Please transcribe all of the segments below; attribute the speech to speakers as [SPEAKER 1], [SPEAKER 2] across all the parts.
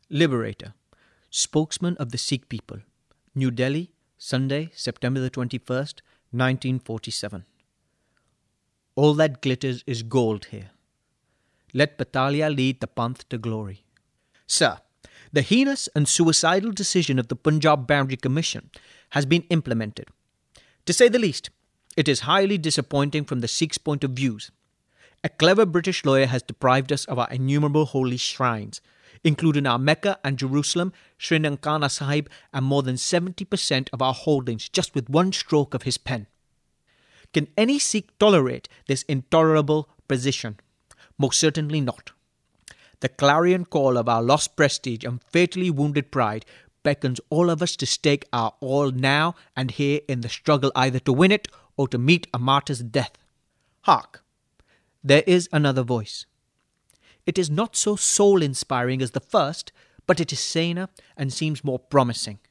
[SPEAKER 1] Liberator, spokesman of the Sikh people, New Delhi, Sunday, September the 21st, 1947. All that glitters is gold here. Let Batalia lead the Panth to glory. Sir, the heinous and suicidal decision of the Punjab Boundary Commission has been implemented. To say the least, it is highly disappointing from the Sikhs' point of views. A clever British lawyer has deprived us of our innumerable holy shrines, including our Mecca and Jerusalem, Sri Nankana Sahib, and more than 70% of our holdings just with one stroke of his pen. Can any Sikh tolerate this intolerable position? Most certainly not. The clarion call of our lost prestige and fatally wounded pride beckons all of us to stake our all now and here in the struggle either to win it or to meet a martyr's death. Hark! There is another voice. It is not so soul-inspiring as the first, but it is saner and seems more promising.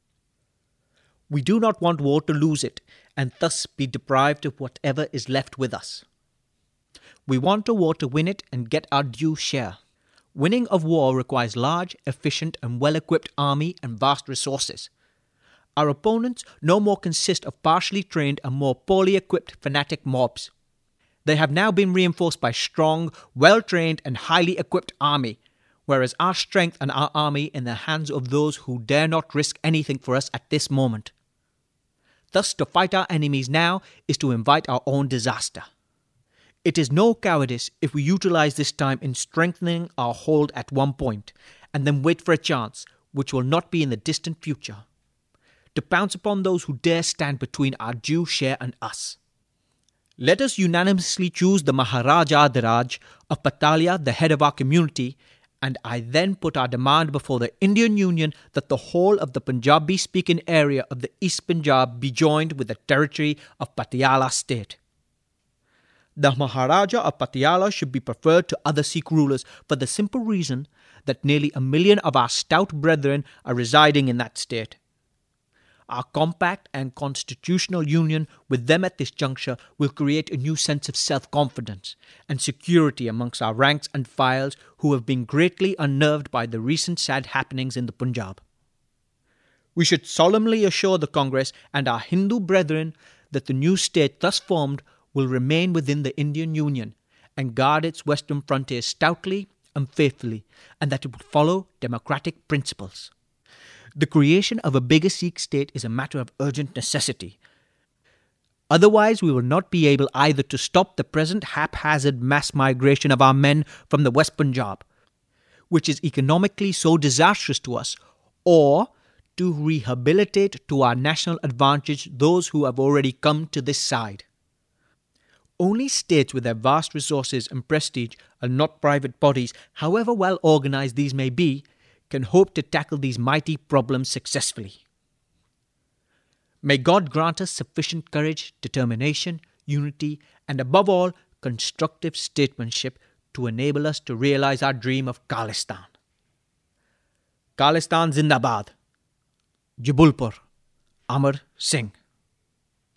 [SPEAKER 1] We do not want war to lose it and thus be deprived of whatever is left with us. We want a war to win it and get our due share. Winning of war requires large, efficient and well-equipped army and vast resources. Our opponents no more consist of partially trained and more poorly equipped fanatic mobs. They have now been reinforced by strong, well-trained and highly equipped army, whereas our strength and our army in the hands of those who dare not risk anything for us at this moment. Thus, to fight our enemies now is to invite our own disaster. It is no cowardice if we utilize this time in strengthening our hold at one point, and then wait for a chance, which will not be in the distant future, to pounce upon those who dare stand between our due share and us. Let us unanimously choose the Maharaja Adhiraj of Batalia, the head of our community, and I then put our demand before the Indian Union that the whole of the Punjabi-speaking area of the East Punjab be joined with the territory of Patiala state. The Maharaja of Patiala should be preferred to other Sikh rulers for the simple reason that nearly 1 million of our stout brethren are residing in that state. Our compact and constitutional union with them at this juncture will create a new sense of self-confidence and security amongst our ranks and files who have been greatly unnerved by the recent sad happenings in the Punjab. We should solemnly assure the Congress and our Hindu brethren that the new state thus formed will remain within the Indian Union and guard its western frontiers stoutly and faithfully, and that it will follow democratic principles. The creation of a bigger Sikh state is a matter of urgent necessity. Otherwise, we will not be able either to stop the present haphazard mass migration of our men from the West Punjab, which is economically so disastrous to us, or to rehabilitate to our national advantage those who have already come to this side. Only states with their vast resources and prestige, and not private bodies, however well organized these may be, can hope to tackle these mighty problems successfully. May God grant us sufficient courage, determination, unity, and above all, constructive statesmanship to enable us to realize our dream of Khalistan. Khalistan Zindabad. Jabalpur. Amar Singh.